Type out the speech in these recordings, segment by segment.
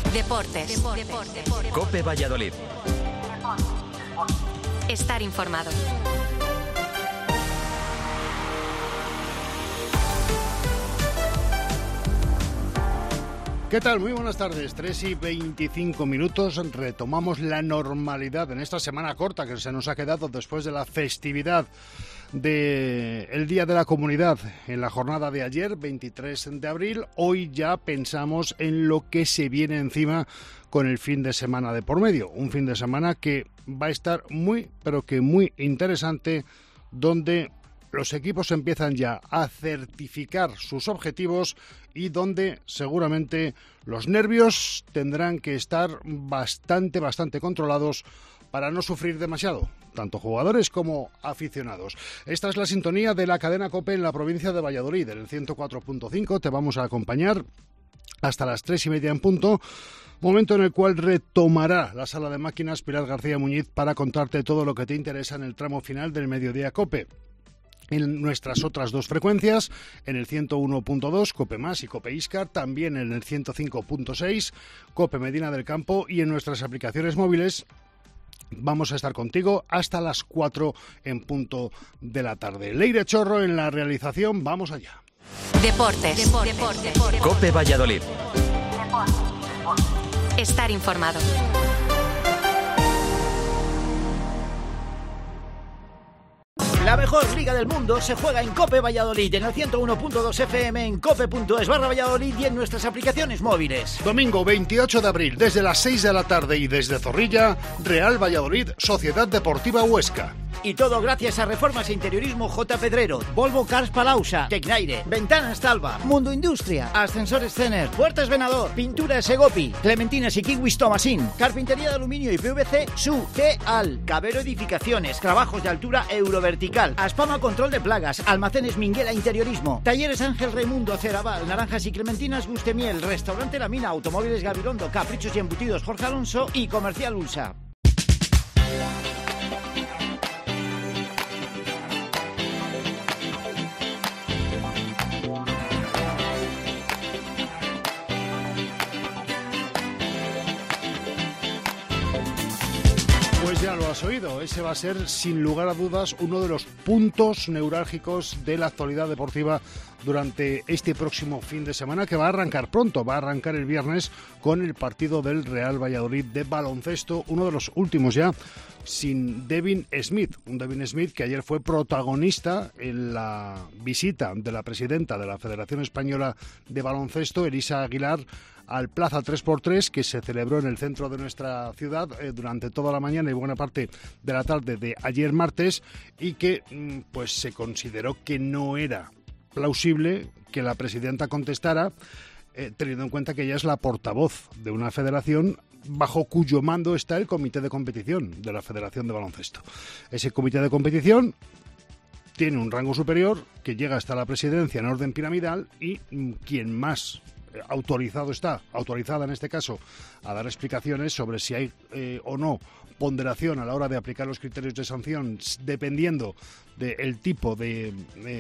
Deportes. COPE Valladolid. Estar informado. ¿Qué tal? Muy buenas tardes, 3:25. Retomamos la normalidad en esta semana corta que se nos ha quedado después de la festividad del Día de la Comunidad en la jornada de ayer, 23 de abril. Hoy ya pensamos en lo que se viene encima con el fin de semana de por medio. Un fin de semana que va a estar muy, pero que muy interesante, donde los equipos empiezan ya a certificar sus objetivos y donde seguramente los nervios tendrán que estar bastante controlados para no sufrir demasiado, tanto jugadores como aficionados. Esta es la sintonía de la cadena COPE en la provincia de Valladolid. En el 104.5 te vamos a acompañar hasta las 3:30 en punto, momento en el cual retomará la sala de máquinas Pilar García Muñiz para contarte todo lo que te interesa en el tramo final del Mediodía COPE. En nuestras otras dos frecuencias, en el 101.2, COPE Más y COPE Iscar, también en el 105.6, COPE Medina del Campo, y en nuestras aplicaciones móviles vamos a estar contigo hasta las 4 en punto de la tarde. Leire Chorro en la realización, vamos allá. Deportes. COPE Valladolid. Estar informado. La mejor liga del mundo se juega en COPE Valladolid, en el 101.2 FM, en cope.es/Valladolid y en nuestras aplicaciones móviles. Domingo 28 de abril, desde las 6 de la tarde y desde Zorrilla, Real Valladolid, Sociedad Deportiva Huesca. Y todo gracias a Reformas e Interiorismo J. Pedrero, Volvo Cars Palausa, Tecnaire, Ventanas Talva, Mundo Industria, Ascensores Cener, Puertas Venador, Pinturas Segopi, Clementinas y Kiwis Tomasín, Carpintería de Aluminio y PVC Su, Teal, Cabero Edificaciones, Trabajos de Altura Eurovertical, Aspama Control de Plagas, Almacenes Minguela Interiorismo, Talleres Ángel Raimundo, Aceraval, Naranjas y Clementinas Gustemiel, Restaurante La Mina, Automóviles Gabirondo, Caprichos y Embutidos Jorge Alonso y Comercial Ulsa. Pues ya lo has oído, ese va a ser sin lugar a dudas uno de los puntos neurálgicos de la actualidad deportiva durante este próximo fin de semana, que va a arrancar pronto, va a arrancar el viernes con el partido del Real Valladolid de baloncesto, uno de los últimos ya sin Devin Smith, un Devin Smith que ayer fue protagonista en la visita de la presidenta de la Federación Española de Baloncesto, Elisa Aguilar, al Plaza 3x3, que se celebró en el centro de nuestra ciudad durante toda la mañana y buena parte de la tarde de ayer martes, y que pues se consideró que no era plausible que la presidenta contestara, teniendo en cuenta que ella es la portavoz de una federación bajo cuyo mando está el comité de competición de la Federación de Baloncesto. Ese comité de competición tiene un rango superior que llega hasta la presidencia en orden piramidal, y quien más autorizada en este caso a dar explicaciones sobre si hay o no ponderación a la hora de aplicar los criterios de sanción dependiendo del tipo de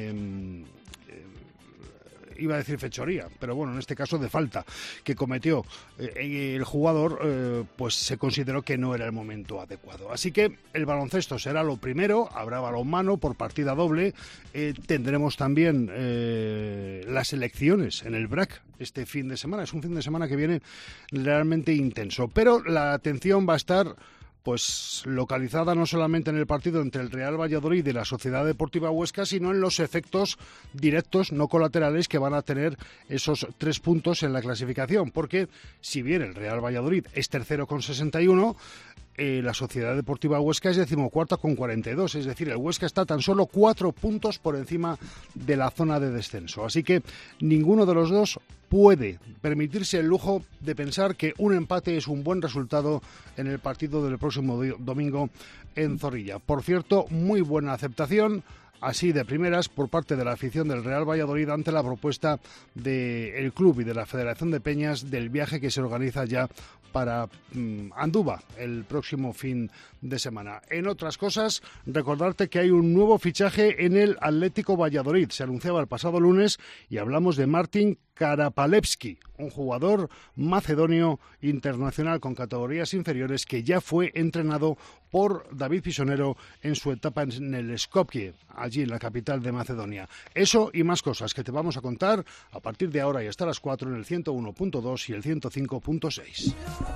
iba a decir fechoría, pero bueno, en este caso de falta que cometió el jugador, pues se consideró que no era el momento adecuado. Así que el baloncesto será lo primero, habrá balonmano por partida doble, tendremos también las elecciones en el BRAC este fin de semana. Es un fin de semana que viene realmente intenso, pero la atención va a estar pues localizada no solamente en el partido entre el Real Valladolid y la Sociedad Deportiva Huesca, sino en los efectos directos, no colaterales, que van a tener esos 3 puntos en la clasificación, porque si bien el Real Valladolid es tercero con 61, la Sociedad Deportiva Huesca es decimocuarta con 42, es decir, el Huesca está tan solo 4 puntos por encima de la zona de descenso, así que ninguno de los dos puede permitirse el lujo de pensar que un empate es un buen resultado en el partido del próximo domingo en Zorrilla. Por cierto, muy buena aceptación así de primeras por parte de la afición del Real Valladolid ante la propuesta del club y de la Federación de Peñas del viaje que se organiza ya para Andúba el próximo fin de semana. En otras cosas, recordarte que hay un nuevo fichaje en el Atlético Valladolid. Se anunciaba el pasado lunes y hablamos de Martin Karapalevski, un jugador macedonio internacional con categorías inferiores que ya fue entrenado por David Pisonero en su etapa en el Skopje, allí en la capital de Macedonia. Eso y más cosas que te vamos a contar a partir de ahora y hasta las 4 en el 101.2 y el 105.6.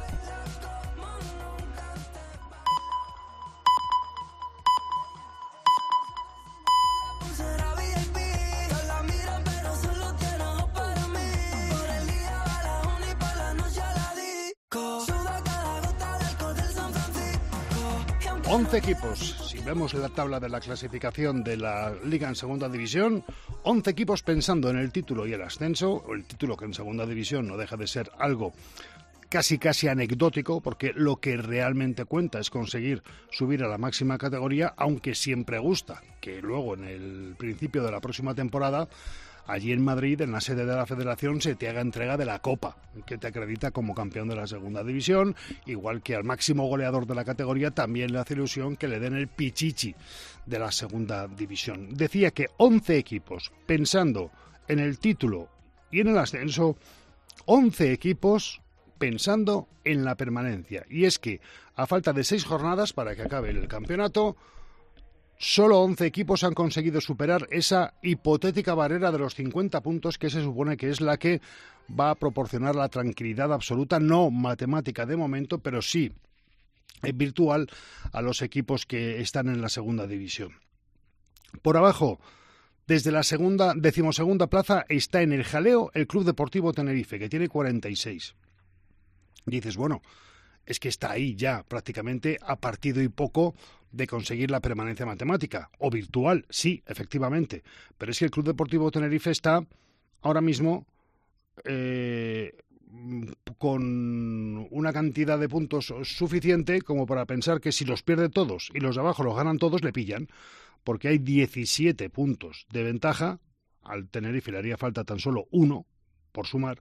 Once equipos, si vemos la tabla de la clasificación de la Liga en Segunda División, 11 equipos pensando en el título y el ascenso, o el título que en Segunda División no deja de ser algo casi anecdótico, porque lo que realmente cuenta es conseguir subir a la máxima categoría, aunque siempre gusta que luego en el principio de la próxima temporada, allí en Madrid, en la sede de la Federación, se te haga entrega de la Copa, que te acredita como campeón de la Segunda División, igual que al máximo goleador de la categoría también le hace ilusión que le den el pichichi de la Segunda División. Decía que 11 equipos pensando en el título y en el ascenso, 11 equipos pensando en la permanencia. Y es que, a falta de 6 jornadas para que acabe el campeonato, solo 11 equipos han conseguido superar esa hipotética barrera de los 50 puntos que se supone que es la que va a proporcionar la tranquilidad absoluta, no matemática de momento, pero sí virtual a los equipos que están en la Segunda División. Por abajo, desde la decimosegunda plaza, está en el jaleo el Club Deportivo Tenerife, que tiene 46. Dices, bueno, es que está ahí ya prácticamente a partido y poco de conseguir la permanencia matemática, o virtual, sí, efectivamente, pero es que el Club Deportivo Tenerife está ahora mismo con una cantidad de puntos suficiente como para pensar que si los pierde todos y los de abajo los ganan todos, le pillan, porque hay 17 puntos de ventaja, al Tenerife le haría falta tan solo 1 por sumar,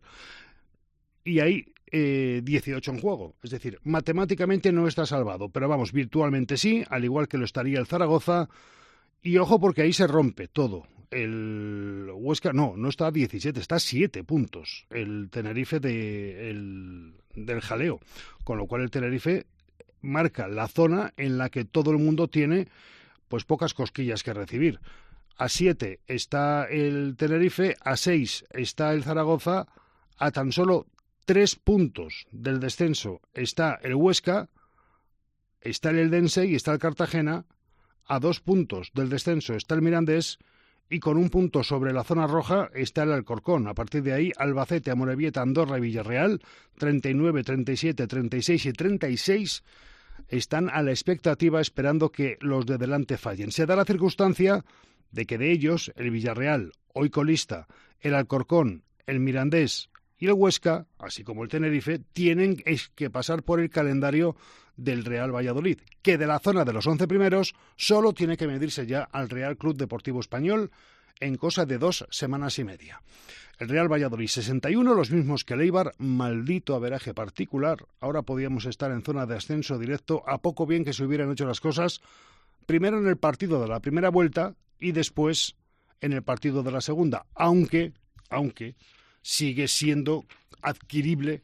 y hay 18 en juego, es decir, matemáticamente no está salvado, pero vamos, virtualmente sí, al igual que lo estaría el Zaragoza, y ojo porque ahí se rompe todo. El Huesca no está a 17, está a 7 puntos el Tenerife del jaleo, con lo cual el Tenerife marca la zona en la que todo el mundo tiene pues pocas cosquillas que recibir. A 7 está el Tenerife, a 6 está el Zaragoza, a tan solo 3 puntos del descenso está el Huesca, está el Eldense y está el Cartagena, a 2 puntos del descenso está el Mirandés y con 1 punto sobre la zona roja está el Alcorcón. A partir de ahí, Albacete, Amorebieta, Andorra y Villarreal, 39, 37, 36 y 36, están a la expectativa esperando que los de delante fallen. Se da la circunstancia de que de ellos, el Villarreal, hoy colista, el Alcorcón, el Mirandés y el Huesca, así como el Tenerife, tienen que pasar por el calendario del Real Valladolid, que de la zona de los 11 primeros solo tiene que medirse ya al Real Club Deportivo Español en cosa de 2 semanas y media. El Real Valladolid 61, los mismos que el Eibar, maldito averaje particular. Ahora podíamos estar en zona de ascenso directo, a poco bien que se hubieran hecho las cosas, primero en el partido de la primera vuelta y después en el partido de la segunda, aunque sigue siendo adquirible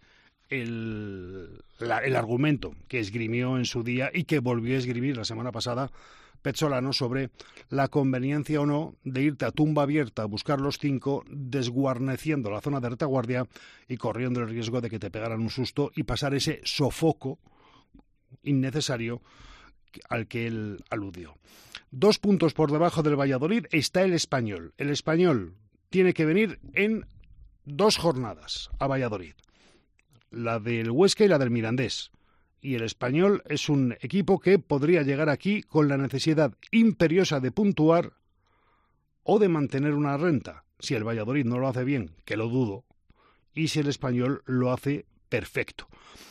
el argumento que esgrimió en su día y que volvió a esgrimir la semana pasada Pezzolano sobre la conveniencia o no de irte a tumba abierta a buscar los 5, desguarneciendo la zona de retaguardia y corriendo el riesgo de que te pegaran un susto y pasar ese sofoco innecesario al que él aludió. 2 puntos por debajo del Valladolid está el Español. El Español tiene que venir en 2 jornadas a Valladolid, la del Huesca y la del Mirandés, y el Español es un equipo que podría llegar aquí con la necesidad imperiosa de puntuar o de mantener una renta, si el Valladolid no lo hace bien, que lo dudo, y si el Español lo hace perfecto.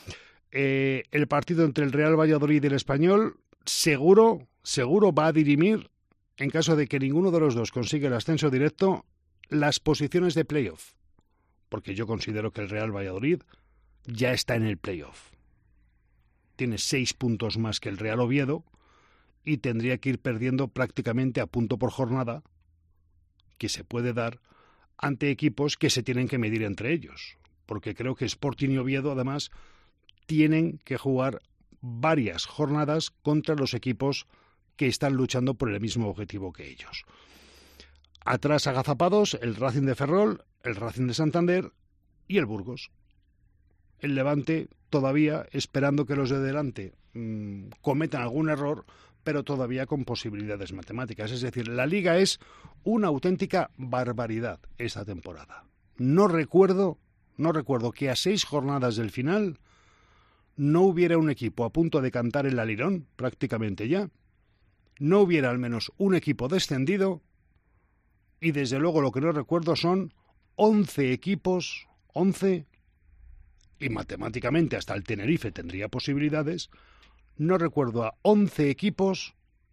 El partido entre el Real Valladolid y el Español seguro va a dirimir, en caso de que ninguno de los dos consiga el ascenso directo, las posiciones de playoff, porque yo considero que el Real Valladolid ya está en el playoff. Tiene 6 puntos más que el Real Oviedo y tendría que ir perdiendo prácticamente a punto por jornada, que se puede dar ante equipos que se tienen que medir entre ellos, porque creo que Sporting y Oviedo además tienen que jugar varias jornadas contra los equipos que están luchando por el mismo objetivo que ellos. Atrás agazapados el Racing de Ferrol, el Racing de Santander y el Burgos. El Levante todavía esperando que los de delante cometan algún error, pero todavía con posibilidades matemáticas. Es decir, la Liga es una auténtica barbaridad esta temporada. No recuerdo que a 6 jornadas del final no hubiera un equipo a punto de cantar el alirón, prácticamente ya. No hubiera al menos un equipo descendido y desde luego lo que no recuerdo son 11 equipos, 11, y matemáticamente hasta el Tenerife tendría posibilidades. No recuerdo a 11 equipos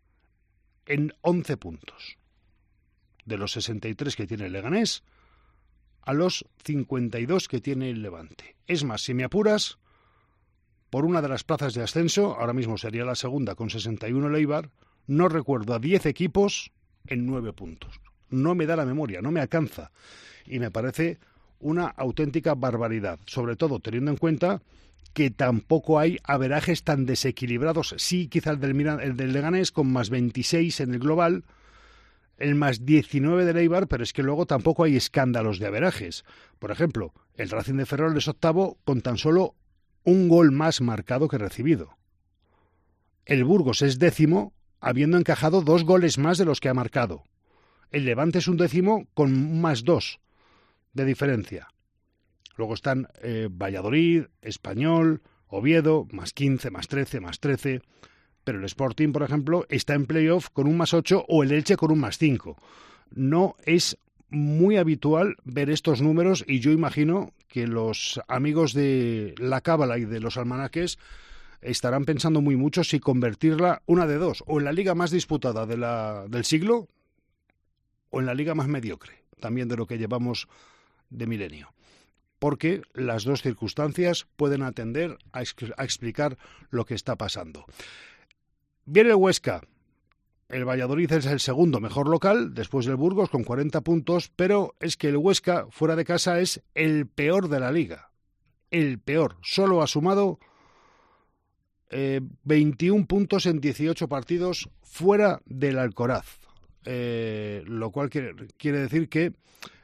en 11 puntos. De los 63 que tiene el Leganés a los 52 que tiene el Levante. Es más, si me apuras, por una de las plazas de ascenso, ahora mismo sería la segunda con 61 el Eibar, no recuerdo a 10 equipos en 9 puntos. No me da la memoria, no me alcanza. Y me parece una auténtica barbaridad, sobre todo teniendo en cuenta que tampoco hay averajes tan desequilibrados. Sí, quizá el del Leganés con más 26 en el global, el más 19 del Eibar, pero es que luego tampoco hay escándalos de averajes. Por ejemplo, el Racing de Ferrol es octavo con tan solo un gol más marcado que recibido. El Burgos es décimo, habiendo encajado 2 goles más de los que ha marcado. El Levante es un décimo con más 2 de diferencia. Luego están Valladolid, Español, Oviedo, más 15, más 13, más 13. Pero el Sporting, por ejemplo, está en playoff con un más 8 o el Elche con un más 5. No es muy habitual ver estos números y yo imagino que los amigos de la cábala y de los almanaques estarán pensando muy mucho si convertirla una de dos, o en la liga más disputada del siglo o en la liga más mediocre, también de lo que llevamos de milenio. Porque las dos circunstancias pueden atender a explicar lo que está pasando. Viene el Huesca. El Valladolid es el segundo mejor local, después del Burgos, con 40 puntos, pero es que el Huesca, fuera de casa, es el peor de la liga. El peor. Solo ha sumado 21 puntos en 18 partidos fuera del Alcoraz. Lo cual quiere decir que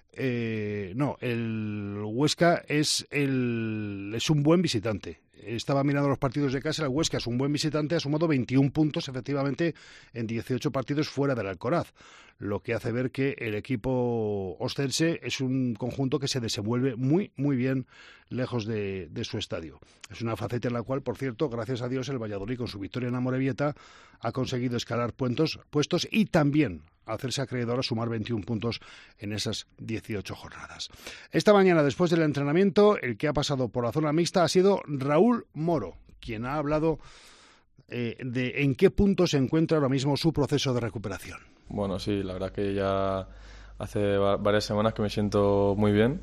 el Huesca es un buen visitante. Estaba mirando los partidos de casa, el Huesca es un buen visitante, ha sumado 21 puntos efectivamente en 18 partidos fuera del Alcoraz, lo que hace ver que el equipo ostense es un conjunto que se desenvuelve muy, muy bien lejos de su estadio. Es una faceta en la cual, por cierto, gracias a Dios, el Valladolid con su victoria en Amorebieta ha conseguido escalar puestos y también hacerse acreedor a sumar 21 puntos en esas 18 jornadas. Esta mañana, después del entrenamiento, el que ha pasado por la zona mixta ha sido Raúl Moro, quien ha hablado de en qué punto se encuentra ahora mismo su proceso de recuperación. Bueno, sí, la verdad que ya hace varias semanas que me siento muy bien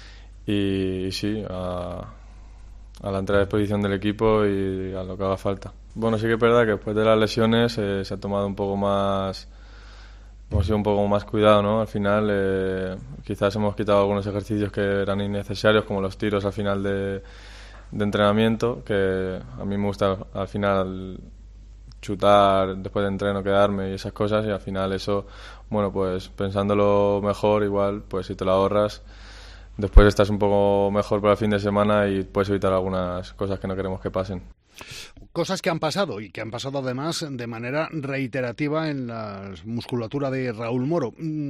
y sí, a la entrada de disposición del equipo y a lo que haga falta. Bueno, sí que es verdad que después de las lesiones se ha tomado un poco más... Hemos sido un poco más cuidado, ¿no? Al final quizás hemos quitado algunos ejercicios que eran innecesarios, como los tiros al final de entrenamiento, que a mí me gusta al final chutar después de entreno, quedarme y esas cosas, y al final eso, bueno, pues pensándolo mejor, igual, pues si te lo ahorras, después estás un poco mejor para el fin de semana y puedes evitar algunas cosas que no queremos que pasen. Cosas que han pasado y que han pasado además de manera reiterativa en la musculatura de Raúl Moro.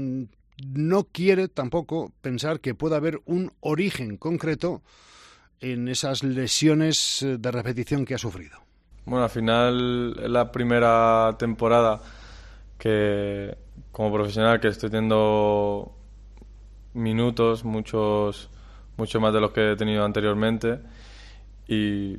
No quiere tampoco pensar que pueda haber un origen concreto en esas lesiones de repetición que ha sufrido. Bueno, al final es la primera temporada que como profesional que estoy teniendo minutos, mucho más de los que he tenido anteriormente y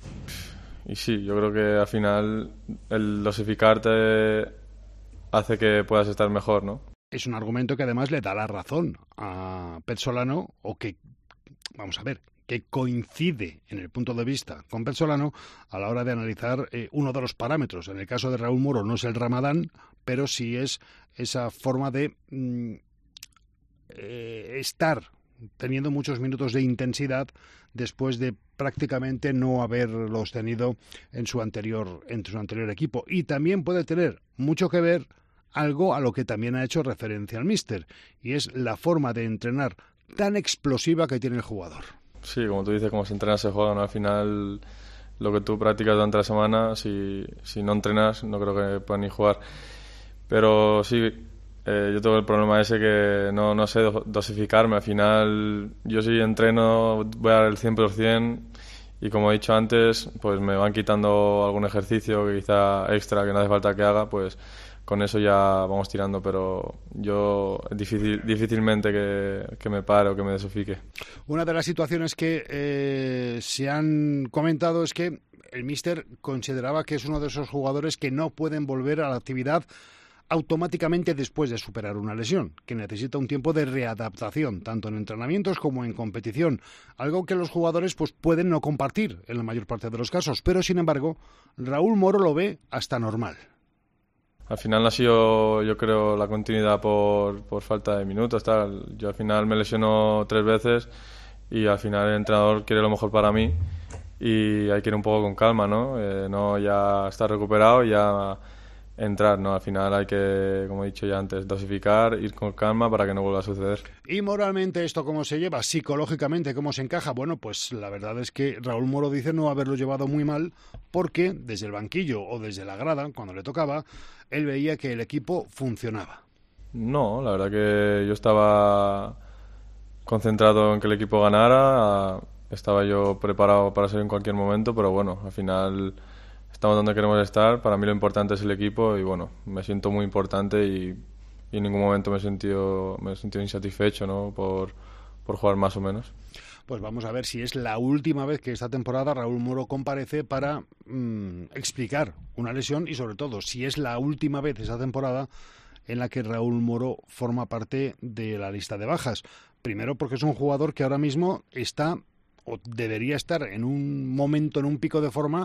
sí, yo creo que al final el dosificarte hace que puedas estar mejor, ¿no? Es un argumento que además le da la razón a Pep Solano, o que, vamos a ver, que coincide en el punto de vista con Pep Solano a la hora de analizar uno de los parámetros. En el caso de Raúl Moro no es el Ramadán, pero sí es esa forma de estar teniendo muchos minutos de intensidad después de prácticamente no haberlos tenido en su anterior equipo. Y también puede tener mucho que ver algo a lo que también ha hecho referencia el míster, y es la forma de entrenar tan explosiva que tiene el jugador. Sí, como tú dices, como se entrena se juega, ¿no? Al final, lo que tú practicas durante la semana, si no entrenas, no creo que puedas ni jugar. Pero sí, yo tengo el problema ese que no sé dosificarme. Al final, yo sí entreno, voy a dar el 100%, y como he dicho antes, pues me van quitando algún ejercicio que quizá extra que no hace falta que haga, pues con eso ya vamos tirando, pero yo difícilmente que me pare o que me dosifique. Una de las situaciones que se han comentado es que el míster consideraba que es uno de esos jugadores que no pueden volver a la actividad automáticamente después de superar una lesión, que necesita un tiempo de readaptación, tanto en entrenamientos como en competición, algo que los jugadores pues pueden no compartir en la mayor parte de los casos, pero sin embargo Raúl Moro lo ve hasta normal. Al final no ha sido, yo creo, la continuidad por falta de minutos, tal. Yo al final me lesiono 3 veces y al final el entrenador quiere lo mejor para mí y hay que ir un poco con calma, ¿no? No ya estar recuperado y ya entrar, ¿no? Al final hay que, como he dicho ya antes, dosificar, ir con calma para que no vuelva a suceder. ¿Y moralmente esto cómo se lleva? ¿Psicológicamente cómo se encaja? Bueno, pues la verdad es que Raúl Moro dice no haberlo llevado muy mal porque desde el banquillo o desde la grada, cuando le tocaba, él veía que el equipo funcionaba. No, la verdad que yo estaba concentrado en que el equipo ganara, estaba yo preparado para salir en cualquier momento, pero bueno, al final estamos donde queremos estar. Para mí lo importante es el equipo y bueno, me siento muy importante y en ningún momento me he sentido insatisfecho, ¿no? por jugar más o menos. Pues vamos a ver si es la última vez que esta temporada Raúl Moro comparece para explicar una lesión y sobre todo si es la última vez esa temporada en la que Raúl Moro forma parte de la lista de bajas. Primero porque es un jugador que ahora mismo está o debería estar en un momento, en un pico de forma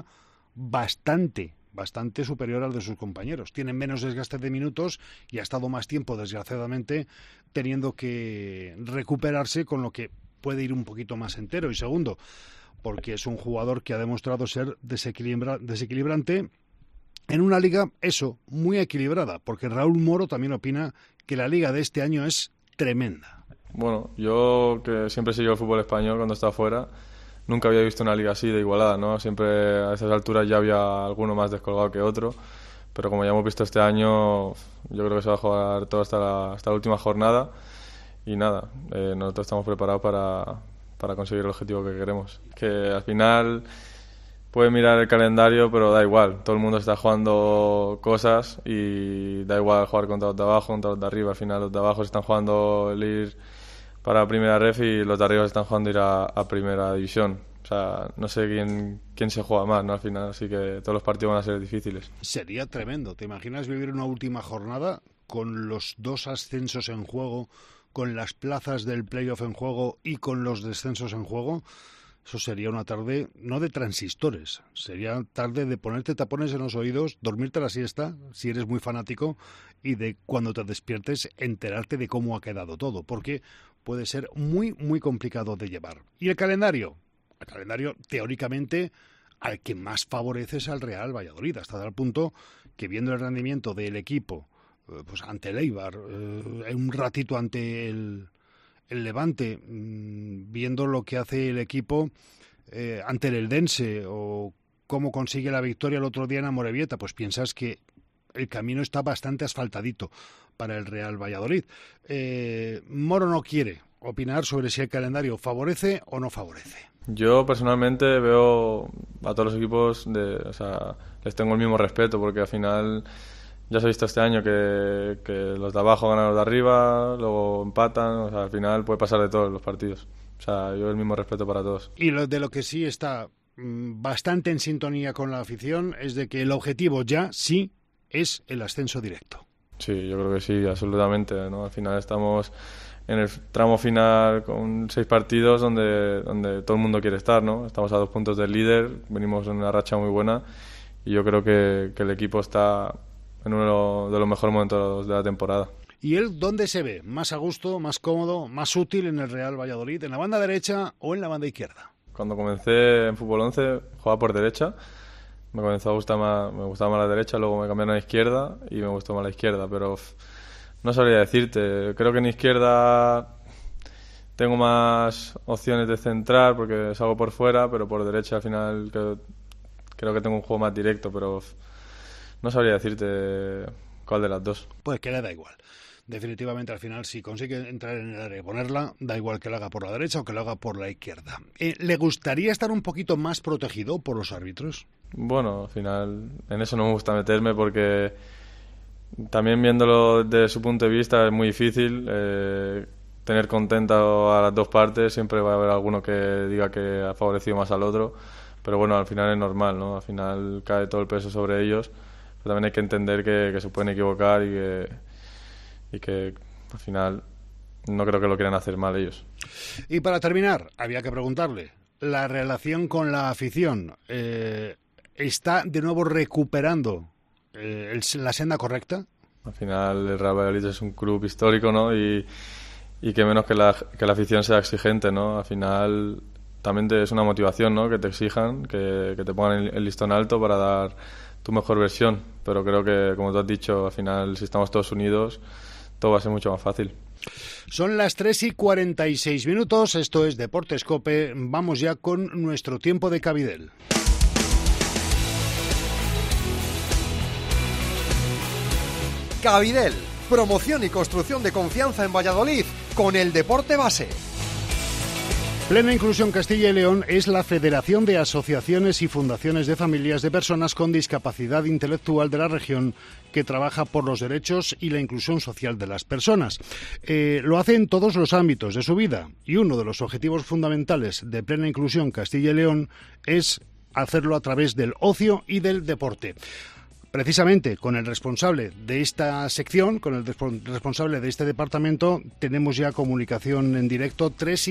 bastante superior al de sus compañeros. Tienen menos desgaste de minutos y ha estado más tiempo, desgraciadamente, teniendo que recuperarse, con lo que puede ir un poquito más entero. Y segundo, porque es un jugador que ha demostrado ser desequilibrante en una liga, muy equilibrada, porque Raúl Moro también opina que la liga de este año es tremenda. Bueno, yo que siempre he seguido el fútbol español cuando estaba fuera, nunca había visto una liga así de igualada, ¿no? Siempre a esas alturas ya había alguno más descolgado que otro, pero como ya hemos visto este año, yo creo que se va a jugar todo hasta la última jornada y nada, nosotros estamos preparados para conseguir el objetivo que queremos. Que al final puedes mirar el calendario, pero da igual, todo el mundo está jugando cosas y da igual jugar contra los de abajo, contra los de arriba. Al final los de abajo están jugando el ir para primera ref y los de arriba están jugando ir a primera división. O sea, no sé quién se juega más, ¿no? Al final, así que todos los partidos van a ser difíciles. Sería tremendo. ¿Te imaginas vivir una última jornada con los 2 ascensos en juego, con las plazas del playoff en juego y con los descensos en juego? Eso sería una tarde, no de transistores, sería tarde de ponerte tapones en los oídos, dormirte la siesta, si eres muy fanático, y de cuando te despiertes enterarte de cómo ha quedado todo, porque puede ser muy, muy complicado de llevar. ¿Y el calendario? El calendario, teóricamente, al que más favorece es al Real Valladolid, hasta tal punto que viendo el rendimiento del equipo, pues ante el Eibar, un ratito ante el Levante, viendo lo que hace el equipo ante el Eldense o cómo consigue la victoria el otro día en Amorebieta, pues piensas que el camino está bastante asfaltadito para el Real Valladolid. Moro no quiere opinar sobre si el calendario favorece o no favorece. Yo personalmente veo a todos los equipos, les tengo el mismo respeto, porque al final ya se ha visto este año que los de abajo ganan a los de arriba, luego empatan, o sea, al final puede pasar de todos los partidos. O sea, yo el mismo respeto para todos. Y de lo que sí está bastante en sintonía con la afición es de que el objetivo ya sí es el ascenso directo. Sí, yo creo que sí, absolutamente, ¿no? Al final estamos en el tramo final con 6 partidos donde todo el mundo quiere estar, ¿no? Estamos a 2 puntos del líder, venimos en una racha muy buena y yo creo que el equipo está en uno de los mejores momentos de la temporada. ¿Y él dónde se ve? ¿Más a gusto, más cómodo, más útil en el Real Valladolid? ¿En la banda derecha o en la banda izquierda? Cuando comencé en Fútbol 11 jugaba por derecha, me comenzó a gustar más, me gustaba más la derecha, luego me cambiaron a la izquierda y me gustó más la izquierda, pero no sabría decirte. Creo que en izquierda tengo más opciones de centrar porque salgo por fuera, pero por derecha al final creo que tengo un juego más directo, pero no sabría decirte cuál de las dos. Pues que le da igual. Definitivamente al final, si consigue entrar en el área y ponerla, da igual que lo haga por la derecha o que lo haga por la izquierda. ¿Le gustaría estar un poquito más protegido por los árbitros? Bueno, al final en eso no me gusta meterme porque también viéndolo desde su punto de vista es muy difícil tener contento a las dos partes. Siempre va a haber alguno que diga que ha favorecido más al otro, pero bueno, al final es normal, ¿no? Al final cae todo el peso sobre ellos, pero también hay que entender que se pueden equivocar y que al final no creo que lo quieran hacer mal ellos. Y para terminar, había que preguntarle, ¿la relación con la afición está de nuevo recuperando la senda correcta? Al final el Real Valladolid es un club histórico, ¿no? Y que menos que la afición sea exigente, ¿no? Al final también es una motivación, ¿no? Que te exijan, que te pongan el listón alto para dar tu mejor versión. Pero creo que, como tú has dicho, al final si estamos todos unidos todo va a ser mucho más fácil. Son las 3:46, esto es Deportes COPE, vamos ya con nuestro tiempo de Cabidel. Cabidel, promoción y construcción de confianza en Valladolid con el deporte base. Plena Inclusión Castilla y León es la Federación de Asociaciones y Fundaciones de Familias de Personas con Discapacidad Intelectual de la región que trabaja por los derechos y la inclusión social de las personas. Lo hace en todos los ámbitos de su vida y uno de los objetivos fundamentales de Plena Inclusión Castilla y León es hacerlo a través del ocio y del deporte. Precisamente con el responsable de esta sección, con el responsable de este departamento, tenemos ya comunicación en directo,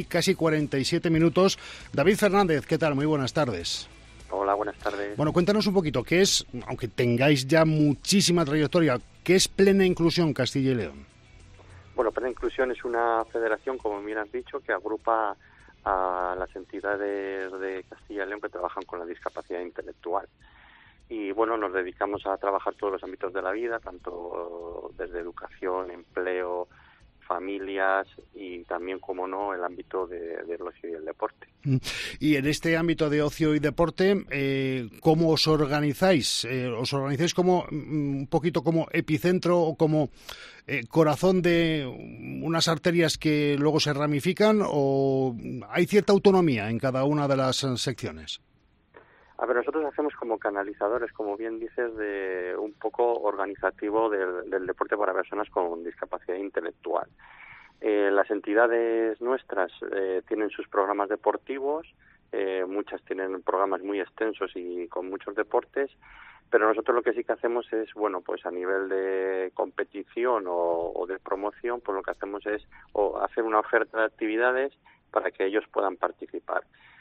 3:47. David Fernández, ¿qué tal? Muy buenas tardes. Hola, buenas tardes. Bueno, cuéntanos un poquito, ¿qué es, aunque tengáis ya muchísima trayectoria, qué es Plena Inclusión Castilla y León? Bueno, Plena Inclusión es una federación, como bien has dicho, que agrupa a las entidades de Castilla y León que trabajan con la discapacidad intelectual. Y bueno, nos dedicamos a trabajar todos los ámbitos de la vida, tanto desde educación, empleo, familias y también, como no, el ámbito del ocio y el deporte. Y en este ámbito de ocio y deporte, ¿cómo os organizáis? ¿Os organizáis como un poquito como epicentro o como corazón de unas arterias que luego se ramifican, o hay cierta autonomía en cada una de las secciones? A ver, nosotros hacemos como canalizadores, como bien dices, de un poco organizativo del deporte para personas con discapacidad intelectual. Las entidades nuestras tienen sus programas deportivos, muchas tienen programas muy extensos y con muchos deportes, pero nosotros lo que sí que hacemos es, bueno, pues a nivel de competición o de promoción, pues lo que hacemos es hacer una oferta de actividades para que ellos puedan participar.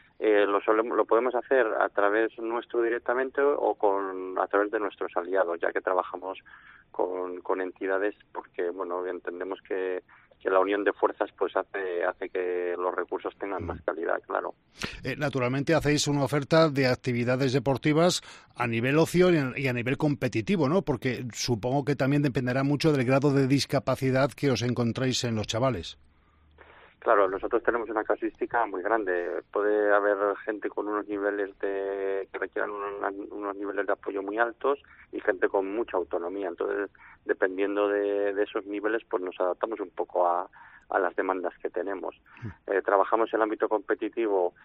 Lo podemos hacer a través nuestro directamente o a través de nuestros aliados, ya que trabajamos con entidades, porque bueno, entendemos que la unión de fuerzas pues hace que los recursos tengan más calidad, claro. Naturalmente hacéis una oferta de actividades deportivas a nivel ocio y a nivel competitivo, ¿no? Porque supongo que también dependerá mucho del grado de discapacidad que os encontráis en los chavales. Claro, nosotros tenemos una casuística muy grande. Puede haber gente con unos niveles que requieran unos niveles de apoyo muy altos y gente con mucha autonomía. Entonces, dependiendo de esos niveles, pues nos adaptamos un poco a las demandas que tenemos. Trabajamos en el ámbito competitivo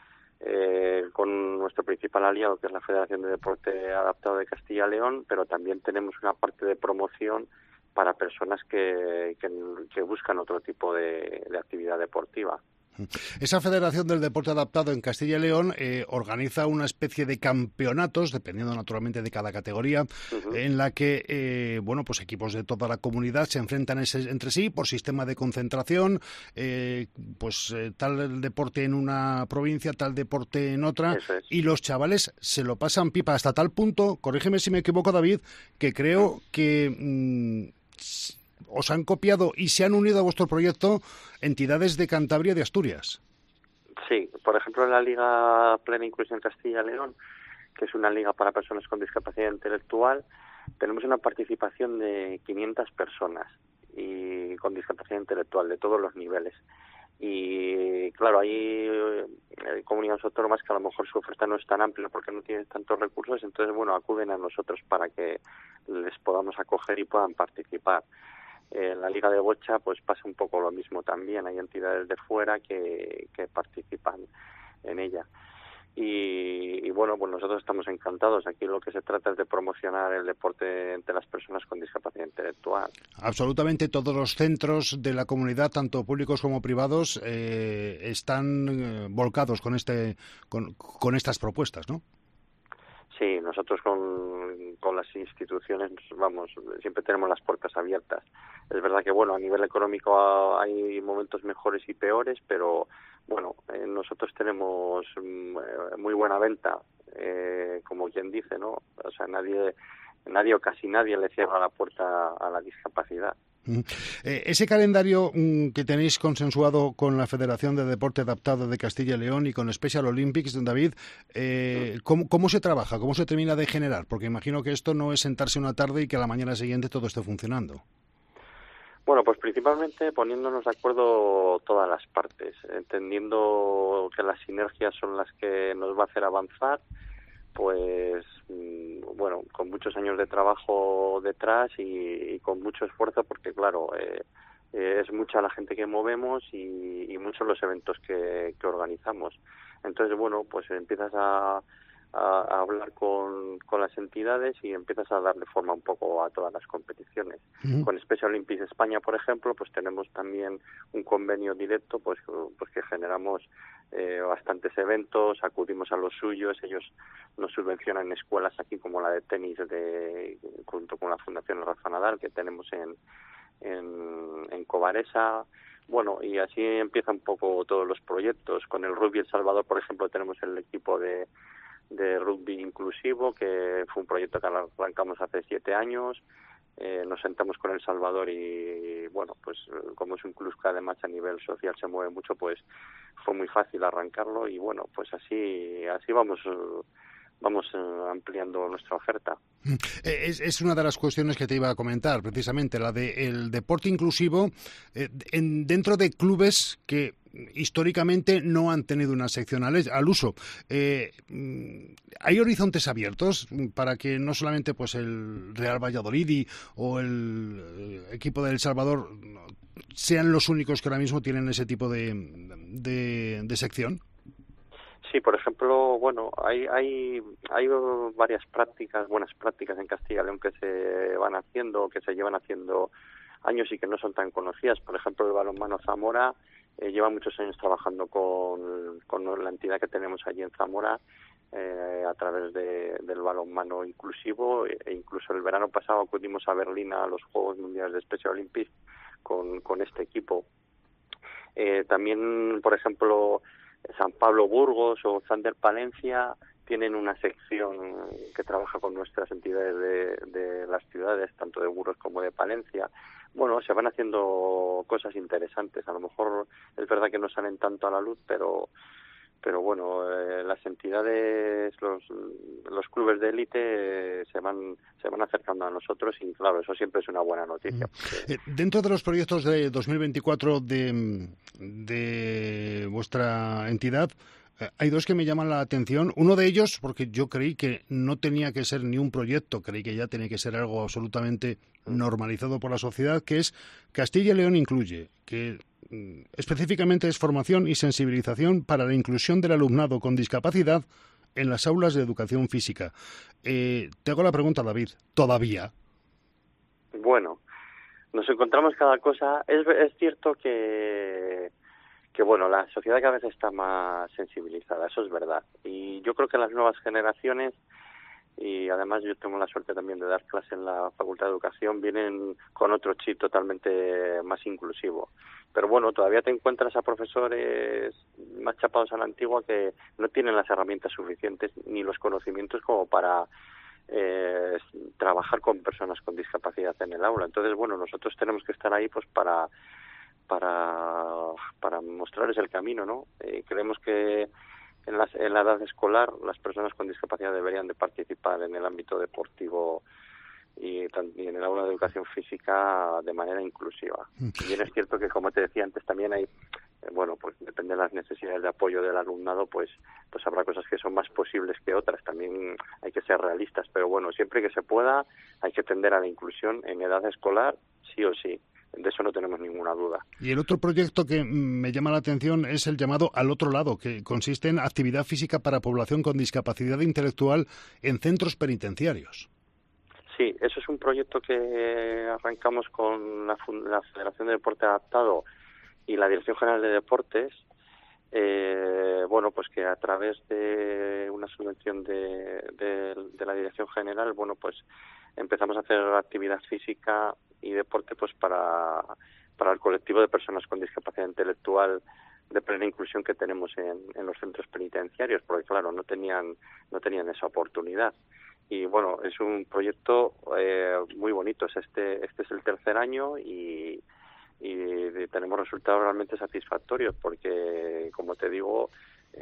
con nuestro principal aliado, que es la Federación de Deporte Adaptado de Castilla y León, pero también tenemos una parte de promoción para personas que buscan otro tipo de actividad deportiva. Esa Federación del Deporte Adaptado en Castilla y León organiza una especie de campeonatos, dependiendo naturalmente de cada categoría, en la que pues equipos de toda la comunidad se enfrentan entre sí por sistema de concentración, tal deporte en una provincia, tal deporte en otra, y los chavales se lo pasan pipa hasta tal punto, corrígeme si me equivoco, David, que creo que os han copiado y se han unido a vuestro proyecto entidades de Cantabria y de Asturias. Sí, por ejemplo, en la Liga Plena Inclusión Castilla y León, que es una liga para personas con discapacidad intelectual, tenemos una participación de 500 personas y con discapacidad intelectual de todos los niveles. Y claro, hay comunidades autónomas que a lo mejor su oferta no es tan amplia porque no tienen tantos recursos, entonces bueno, acuden a nosotros para que les podamos acoger y puedan participar. En la Liga de Bocha pues pasa un poco lo mismo también, hay entidades de fuera que participan en ella. Y bueno, pues nosotros estamos encantados. Aquí lo que se trata es de promocionar el deporte entre las personas con discapacidad intelectual. Absolutamente todos los centros de la comunidad, tanto públicos como privados, están volcados con estas propuestas, ¿no? Sí, nosotros con las instituciones, vamos, siempre tenemos las puertas abiertas. Es verdad que, bueno, a nivel económico hay momentos mejores y peores, pero, bueno, nosotros tenemos muy buena venta, como quien dice, ¿no? O sea, nadie o casi nadie le cierra la puerta a la discapacidad. Ese calendario que tenéis consensuado con la Federación de Deporte Adaptado de Castilla y León y con Special Olympics, David, ¿cómo se trabaja? ¿Cómo se termina de generar? Porque imagino que esto no es sentarse una tarde y que a la mañana siguiente todo esté funcionando. Bueno, pues principalmente poniéndonos de acuerdo todas las partes, entendiendo que las sinergias son las que nos va a hacer avanzar, pues bueno, con muchos años de trabajo detrás y con mucho esfuerzo, porque claro, es mucha la gente que movemos y muchos los eventos que organizamos. Entonces, bueno, pues empiezas a hablar con las entidades y empiezas a darle forma un poco a todas las competiciones. Uh-huh. Con Special Olympics España, por ejemplo, pues tenemos también un convenio directo, pues que generamos bastantes eventos, acudimos a los suyos, ellos nos subvencionan escuelas aquí como la de tenis junto con la Fundación Rafa Nadal que tenemos en Covaresa. Bueno, y así empiezan un poco todos los proyectos. Con el Rugby El Salvador, por ejemplo, tenemos el equipo de rugby inclusivo, que fue un proyecto que arrancamos hace 7 años. Nos sentamos con El Salvador y, bueno, pues como es un club que además a nivel social se mueve mucho, pues fue muy fácil arrancarlo y, bueno, pues así vamos ampliando nuestra oferta. Es una de las cuestiones que te iba a comentar, precisamente, la del deporte inclusivo dentro de clubes que históricamente no han tenido una sección al uso. ¿Hay horizontes abiertos para que no solamente pues el Real Valladolid o el equipo de El Salvador sean los únicos que ahora mismo tienen ese tipo de sección? Sí, por ejemplo, bueno, hay varias buenas prácticas en Castilla y León que se van haciendo, que se llevan haciendo años y que no son tan conocidas. Por ejemplo, el balonmano Zamora lleva muchos años trabajando con la entidad que tenemos allí en Zamora a través del balonmano inclusivo, e incluso el verano pasado acudimos a Berlín a los Juegos Mundiales de Special Olympics con este equipo. También, por ejemplo, San Pablo Burgos o Zander Palencia tienen una sección que trabaja con nuestras entidades de las ciudades, tanto de Burgos como de Palencia. Bueno, se van haciendo cosas interesantes. A lo mejor es verdad que no salen tanto a la luz, pero bueno, las entidades, los clubes de élite se van acercando a nosotros y claro, eso siempre es una buena noticia. Dentro de los proyectos de 2024 de vuestra entidad, hay dos que me llaman la atención. Uno de ellos, porque yo creí que no tenía que ser ni un proyecto, creí que ya tenía que ser algo absolutamente normalizado por la sociedad, que es Castilla y León Incluye, que específicamente es formación y sensibilización para la inclusión del alumnado con discapacidad en las aulas de educación física. Te hago la pregunta, David, ¿todavía? Bueno, nos encontramos cada cosa. Es cierto que bueno, la sociedad cada vez está más sensibilizada, eso es verdad. Y yo creo que las nuevas generaciones, y además yo tengo la suerte también de dar clase en la Facultad de Educación, vienen con otro chip totalmente más inclusivo. Pero bueno, todavía te encuentras a profesores más chapados a la antigua que no tienen las herramientas suficientes ni los conocimientos como para trabajar con personas con discapacidad en el aula. Entonces, bueno, nosotros tenemos que estar ahí pues para mostrarles el camino, ¿no? Creemos que en la edad escolar las personas con discapacidad deberían de participar en el ámbito deportivo y en el aula de educación física de manera inclusiva. Y bien es cierto que, como te decía antes, también hay, bueno, pues depende de las necesidades de apoyo del alumnado, pues habrá cosas que son más posibles que otras. También hay que ser realistas, pero bueno, siempre que se pueda hay que tender a la inclusión en edad escolar, sí o sí. De eso no tenemos ninguna duda. Y el otro proyecto que me llama la atención es el llamado Al Otro Lado, que consiste en actividad física para población con discapacidad intelectual en centros penitenciarios. Sí, eso es un proyecto que arrancamos con la Federación de Deporte Adaptado y la Dirección General de Deportes. Bueno, pues que a través de una subvención de la Dirección General, bueno, pues empezamos a hacer actividad física y deporte pues para el colectivo de personas con discapacidad intelectual de plena inclusión que tenemos en los centros penitenciarios, porque claro, no tenían esa oportunidad. Y bueno, es un proyecto muy bonito. Este es el tercer año y tenemos resultados realmente satisfactorios, porque, como te digo,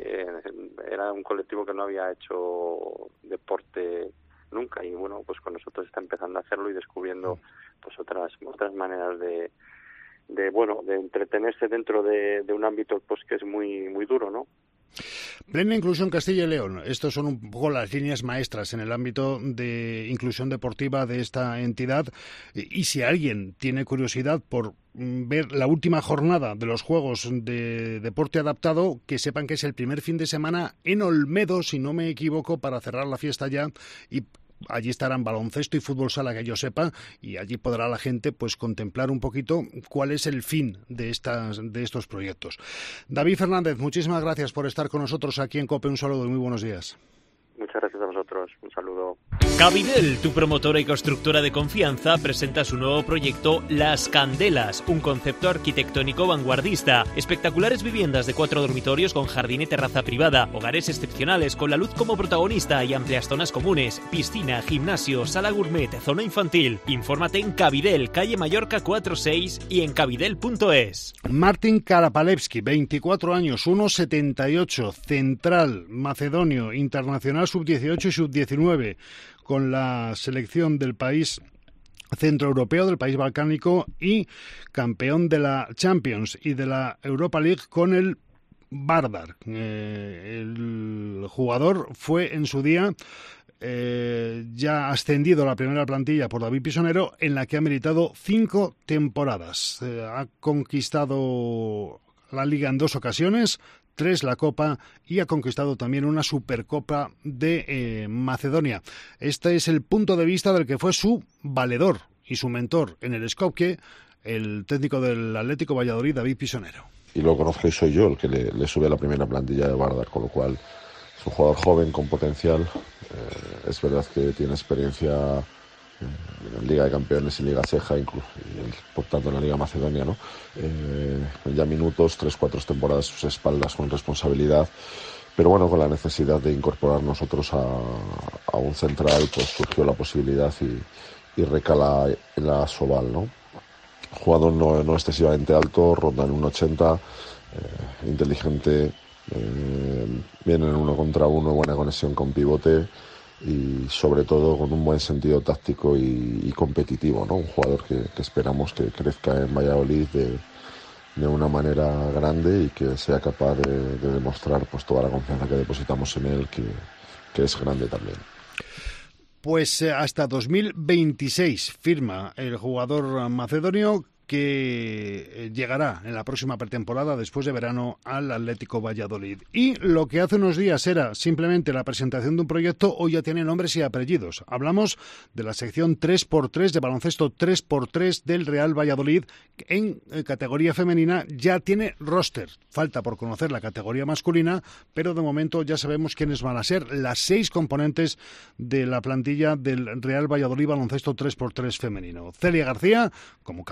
era un colectivo que no había hecho deporte nunca, y bueno, pues con nosotros está empezando a hacerlo y descubriendo pues otras maneras de entretenerse dentro de un ámbito pues que es muy muy duro, ¿no? Plena inclusión Castilla y León. Estos son un poco las líneas maestras en el ámbito de inclusión deportiva de esta entidad. Y si alguien tiene curiosidad por ver la última jornada de los Juegos de Deporte Adaptado, que sepan que es el primer fin de semana en Olmedo, si no me equivoco, para cerrar la fiesta ya, y allí estarán baloncesto y fútbol sala, que yo sepa, y allí podrá la gente pues contemplar un poquito cuál es el fin de estos proyectos. David Fernández, muchísimas gracias por estar con nosotros aquí en COPE. Un saludo y muy buenos días. Muchas gracias a vosotros. Un saludo. Cabidel, tu promotora y constructora de confianza, presenta su nuevo proyecto Las Candelas, un concepto arquitectónico vanguardista. Espectaculares viviendas de 4 dormitorios con jardín y terraza privada, hogares excepcionales con la luz como protagonista y amplias zonas comunes, piscina, gimnasio, sala gourmet, zona infantil. Infórmate en Cabidel, calle Mallorca 46 y en cabidel.es. Martin Karapalevski, 24 años, 1,78, central, macedonio, internacional sub-18 y sub-19, con la selección del país centroeuropeo, del país balcánico, y campeón de la Champions y de la Europa League con el Vardar. El jugador fue en su día ya ascendido a la primera plantilla por David Pisonero, en la que ha militado 5 temporadas. Ha conquistado la Liga en 2 ocasiones, 3 la Copa, y ha conquistado también una Supercopa de Macedonia. Este es el punto de vista del que fue su valedor y su mentor en el Skopje, el técnico del Atlético Valladolid, David Pisonero. Y lo conozco y soy yo el que le sube a la primera plantilla de Vardar, con lo cual es un jugador joven con potencial. Es verdad que tiene experiencia en Liga de Campeones y Liga Ceja, incluso, y por tanto en la Liga Macedonia, ¿no? Ya minutos, 3-4 temporadas a sus espaldas con responsabilidad, pero bueno, con la necesidad de incorporar nosotros a un central, pues surgió la posibilidad y recala en la Soval, ¿no? Jugador no excesivamente alto, ronda en 1,80, inteligente, viene en 1 contra 1, buena conexión con pivote, y sobre todo con un buen sentido táctico y competitivo, ¿no? Un jugador que esperamos que crezca en Valladolid de una manera grande y que sea capaz de demostrar pues toda la confianza que depositamos en él, que es grande también. Pues hasta 2026 firma el jugador macedonio, que llegará en la próxima pretemporada, después de verano, al Atlético Valladolid. Y lo que hace unos días era simplemente la presentación de un proyecto, hoy ya tiene nombres y apellidos. Hablamos de la sección 3x3 de baloncesto 3x3 del Real Valladolid. En categoría femenina ya tiene roster. Falta por conocer la categoría masculina, pero de momento ya sabemos quiénes van a ser las 6 componentes de la plantilla del Real Valladolid baloncesto 3x3 femenino. Celia García como capitana,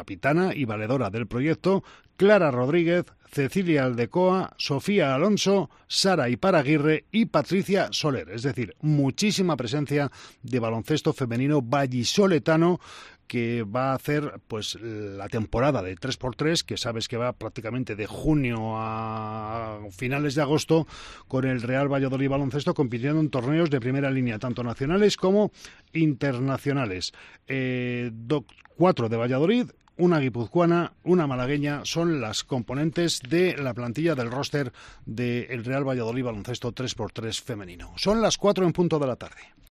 guipuzcoana y valedora del proyecto, Clara Rodríguez, Cecilia Aldecoa, Sofía Alonso, Sara Iparaguirre y Patricia Soler. Es decir, muchísima presencia de baloncesto femenino vallisoletano, que va a hacer pues la temporada de 3x3, que sabes que va prácticamente de junio a finales de agosto, con el Real Valladolid Baloncesto compitiendo en torneos de primera línea, tanto nacionales como internacionales. 4 de Valladolid, una guipuzcoana, una malagueña, son las componentes de la plantilla del roster del Real Valladolid Baloncesto 3x3 femenino. Son las 4 en punto de la tarde.